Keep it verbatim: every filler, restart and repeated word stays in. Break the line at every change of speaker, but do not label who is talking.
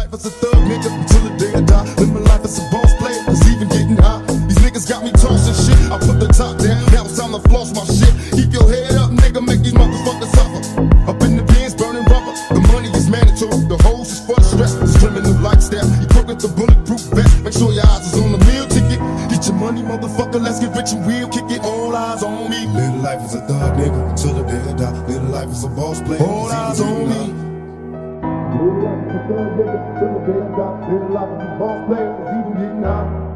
life as a thug nigga until the day I die. Live my life as a boss player, cause even getting high. These niggas got me tossing shit. I put the top down, now it's time to floss my shit. Keep your head up, nigga, make these motherfuckers suffer. Up in the bins, burning rubber. The money is mandatory, the hose is for the stress. This criminal lifestyle, you broke with the bulletproof vest. Make sure your eyes is on the meal ticket. Get your money, motherfucker, let's get rich and real. Kick it, all eyes on me. Live life as a thug nigga until the day I die. Live life as a boss player, all eyes on me. Live life as a thug nigga till the day I die. Live life as a boss player, cause even getting high.